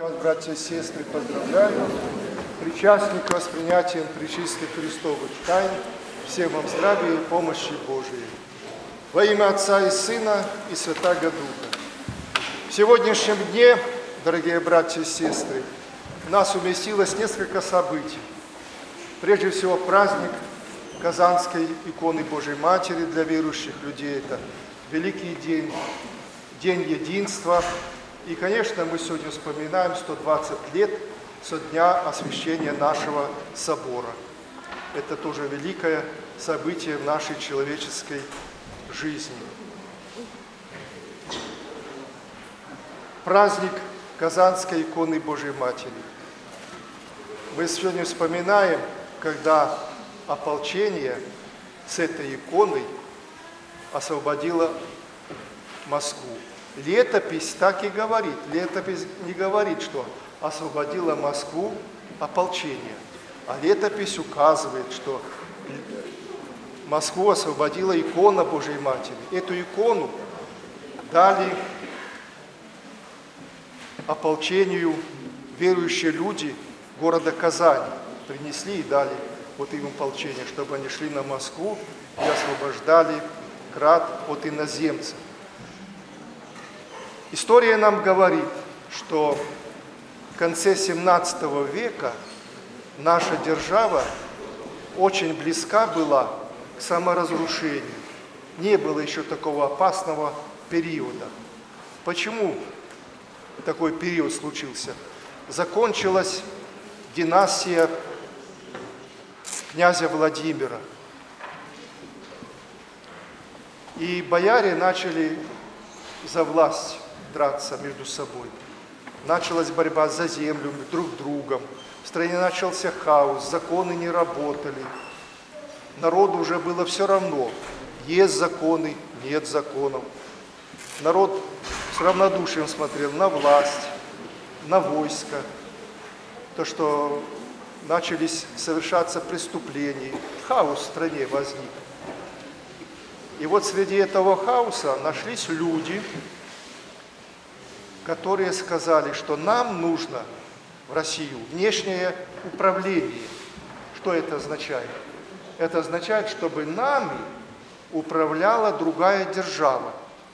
вас, братья и сестры, поздравляю. Причастников с принятием пречистых Христовых тайн. Всем вам здравия и помощи Божией. Во имя Отца и Сына и Святаго Духа. В сегодняшнем дне, дорогие братья и сестры, у нас уместилось несколько событий. Прежде всего, праздник Казанской иконы Божией Матери для верующих людей. Это великий день, день единства. И, конечно, мы сегодня вспоминаем 120 лет со дня освящения нашего собора. Это тоже великое событие в нашей человеческой жизни. Праздник Казанской иконы Божией Матери. Мы сегодня вспоминаем, когда ополчение с этой иконой освободило Москву. Летопись так и говорит. Летопись не говорит, что освободило Москву ополчение. А летопись указывает, что Москву освободила икона Божией Матери. Эту икону дали ополчению верующие люди города Казани. Принесли и дали вот им ополчение, чтобы они шли на Москву и освобождали град от иноземцев. История нам говорит, что в конце 17 века наша держава очень близка была к саморазрушению. Не было еще такого опасного периода. Почему такой период случился? Закончилась династия князя Владимира. И бояре начали за власть драться между собой. Началась борьба за землю друг другом. В стране начался хаос, законы не работали. Народу уже было все равно, есть законы, нет законов. Народ с равнодушием смотрел на власть, на войско. То, что начались совершаться преступления, хаос в стране возник. И вот среди этого хаоса нашлись люди, которые сказали, что нам нужно в Россию внешнее управление. Что это означает? Это означает, чтобы нами управляла другая держава.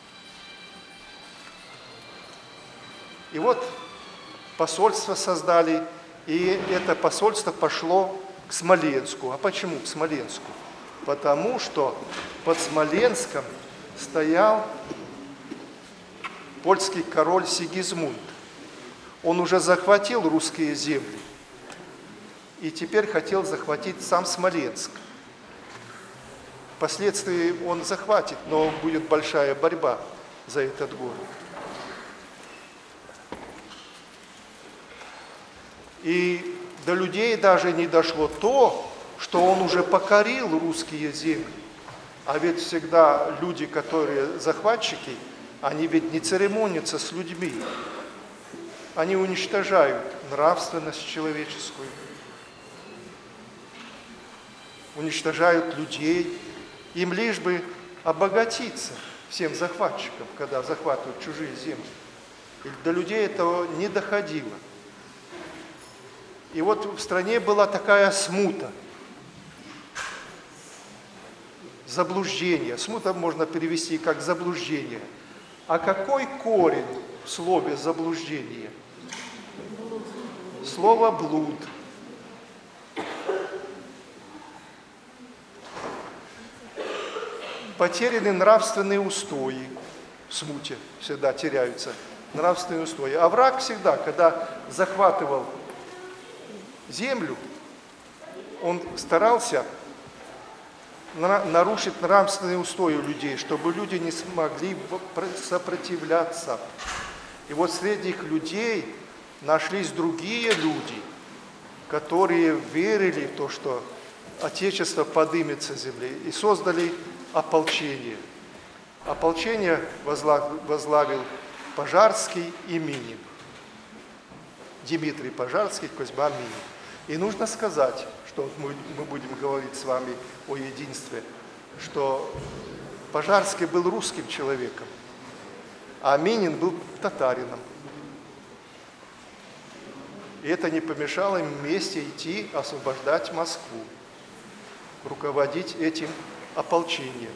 И вот посольство создали, и это посольство пошло к Смоленску. А почему к Смоленску? Потому что под Смоленском стоял польский король Сигизмунд. Он уже захватил русские земли и теперь хотел захватить сам Смоленск. Впоследствии он захватит, но будет большая борьба за этот город. И до людей даже не дошло то, что он уже покорил русские земли. А ведь всегда люди, которые захватчики, они ведь не церемонятся с людьми. Они уничтожают нравственность человеческую, уничтожают людей. Им лишь бы обогатиться всем захватчикам, когда захватывают чужие земли. И до людей этого не доходило. И вот в стране была такая смута, заблуждение. Смута можно перевести как заблуждение. А какой корень в слове заблуждение? Слово блуд. Потеряны нравственные устои. В смуте всегда теряются нравственные устои. А враг всегда, когда захватывал землю, он старался нарушить нравственные устои у людей, чтобы люди не смогли сопротивляться. И вот среди этих людей нашлись другие люди, которые верили в то, что Отечество подымется с земли, и создали ополчение. Ополчение возглавил Пожарский и Минин. Дмитрий Пожарский, Козьма Минин. И нужно сказать, что мы будем говорить с вами о единстве, что Пожарский был русским человеком, а Минин был татарином. И это не помешало им вместе идти освобождать Москву, руководить этим ополчением.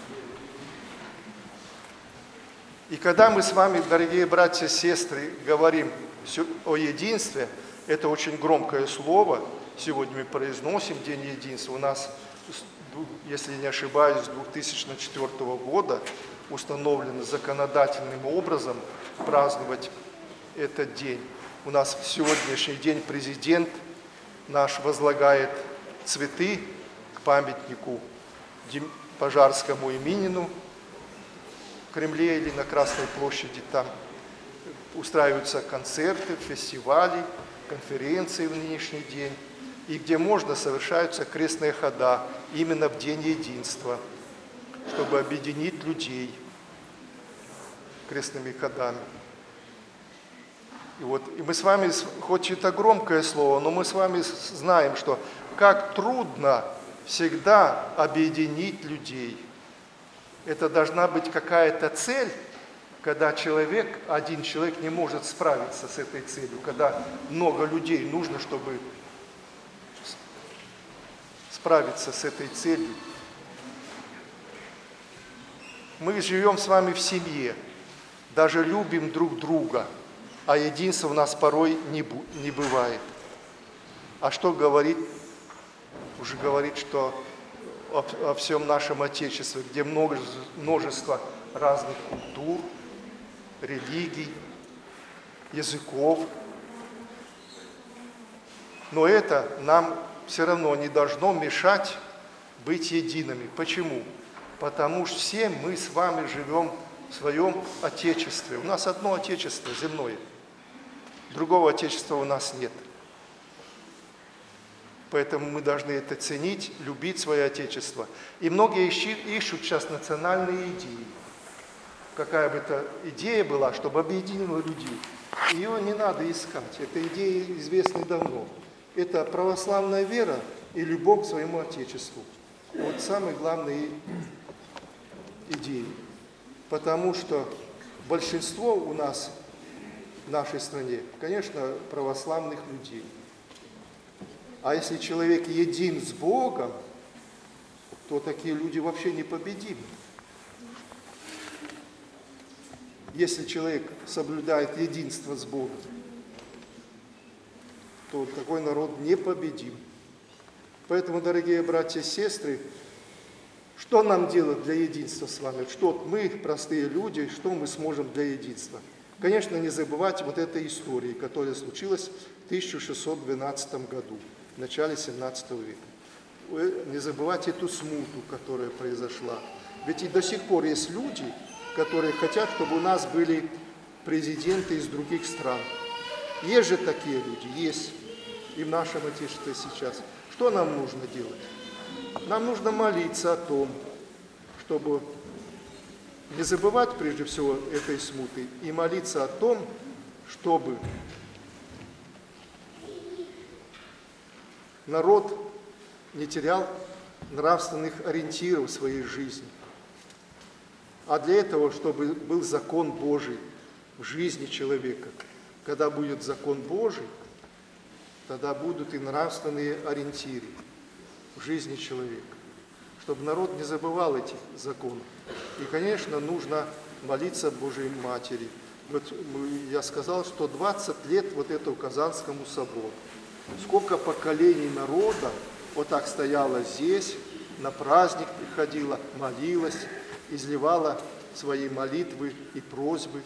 И когда мы с вами, дорогие братья и сестры, говорим о единстве, это очень громкое слово. Сегодня мы произносим День единства. У нас, если не ошибаюсь, с 2004 года установлено законодательным образом праздновать этот день. У нас в сегодняшний день президент наш возлагает цветы к памятнику Пожарскому и Минину в Кремле или на Красной площади. Там устраиваются концерты, фестивали, конференции в нынешний день. И где можно, совершаются крестные хода именно в День единства, чтобы объединить людей крестными ходами. И мы с вами, хоть это громкое слово, но мы с вами знаем, что как трудно всегда объединить людей. Это должна быть какая-то цель, когда один человек не может справиться с этой целью, когда много людей нужно, чтобы справиться с этой целью. Мы живем с вами в семье, даже любим друг друга, а единства у нас порой не бывает. А что говорит? Уже говорит, что о всем нашем Отечестве, где множество разных культур, религий, языков. Но это нам все равно не должно мешать быть едиными. Почему? Потому что все мы с вами живем в своем Отечестве. У нас одно Отечество земное. Другого Отечества у нас нет. Поэтому мы должны это ценить, любить свое Отечество. И многие ищут сейчас национальные идеи. Какая бы это идея была, чтобы объединила людей. Ее не надо искать. Эта идея известна давно. Это православная вера и любовь к своему Отечеству. Вот самые главные идеи. Потому что большинство у нас в нашей стране, конечно, православных людей. А если человек един с Богом, то такие люди вообще непобедимы. Если человек соблюдает единство с Богом, то такой народ непобедим. Поэтому, дорогие братья и сестры, что нам делать для единства с вами? Что мы, простые люди, что мы сможем для единства? Конечно, не забывать вот этой истории, которая случилась в 1612 году, в начале 17 века. Не забывать эту смуту, которая произошла. Ведь и до сих пор есть люди, которые хотят, чтобы у нас были президенты из других стран. Есть же такие люди, есть и в нашем Отечестве сейчас. Что нам нужно делать? Нам нужно молиться о том, чтобы не забывать прежде всего этой смуты и молиться о том, чтобы народ не терял нравственных ориентиров в своей жизни. А для этого, чтобы был закон Божий в жизни человека. Когда будет закон Божий, тогда будут и нравственные ориентиры в жизни человека. Чтобы народ не забывал этих законов. И, конечно, нужно молиться Божьей Матери. Вот я сказал, что 20 лет вот этому Казанскому собору. Сколько поколений народа вот так стояло здесь, на праздник приходила, молилась, изливала свои молитвы и просьбы.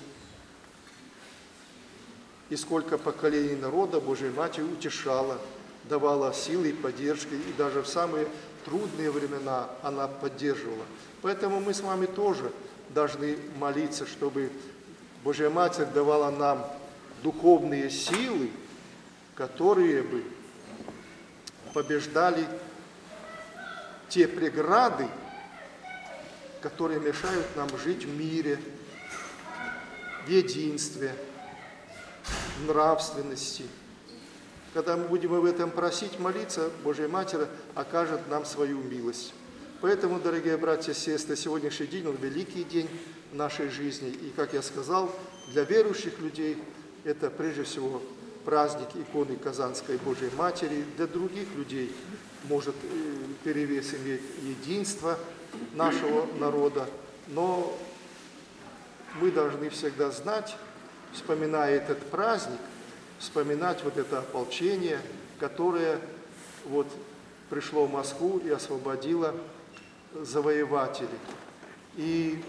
И сколько поколений народа Божья Матерь утешала, давала силы и поддержки, и даже в самые трудные времена она поддерживала. Поэтому мы с вами тоже должны молиться, чтобы Божья Матерь давала нам духовные силы, которые бы побеждали те преграды, которые мешают нам жить в мире, в единстве, в нравственности. Когда мы будем об этом просить, молиться, Божья Матерь окажет нам свою милость. Поэтому, дорогие братья и сестры, сегодняшний день, он великий день в нашей жизни. И, как я сказал, для верующих людей это прежде всего праздник иконы Казанской Божией Матери. Для других людей может перевес иметь единство нашего народа, но мы должны всегда знать, вспоминая этот праздник, вспоминать вот это ополчение, которое вот пришло в Москву и освободило завоевателей. И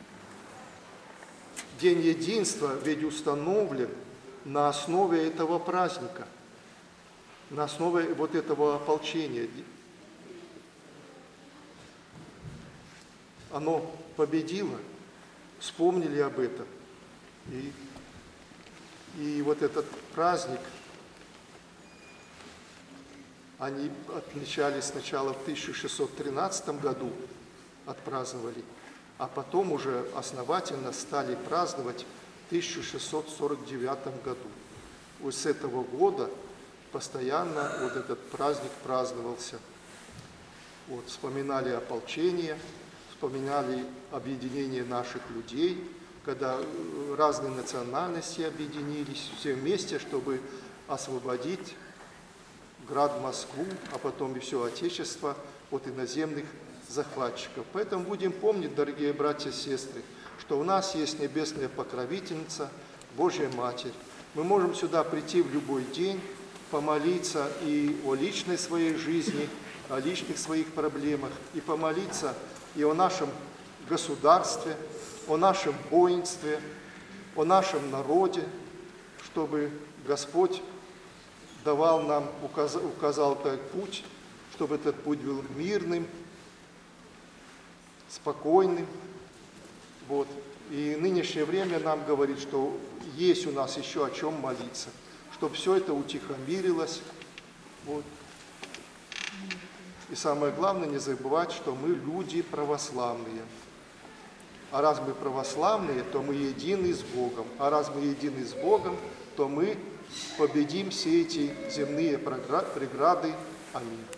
День единства ведь установлен на основе этого праздника, на основе вот этого ополчения. Оно победило, вспомнили об этом. И вот этот праздник они отмечали сначала в 1613 году, отпраздновали, а потом уже основательно стали праздновать в 1649 году. Вот с этого года постоянно вот этот праздник праздновался. Вот, вспоминали ополчение, вспоминали объединение наших людей, когда разные национальности объединились все вместе, чтобы освободить град Москву, а потом и все Отечество от иноземных захватчиков. Поэтому будем помнить, дорогие братья и сестры, что у нас есть небесная покровительница, Божья Матерь. Мы можем сюда прийти в любой день, помолиться и о личной своей жизни, о личных своих проблемах, и помолиться и о нашем государстве, о нашем воинстве, о нашем народе, чтобы Господь давал нам, указал этот путь, чтобы этот путь был мирным, спокойным. Вот. И нынешнее время нам говорит, что есть у нас еще о чем молиться, чтобы все это утихомирилось. Вот. И самое главное, не забывать, что мы люди православные. А раз мы православные, то мы едины с Богом. А раз мы едины с Богом, то мы победим все эти земные преграды. Аминь.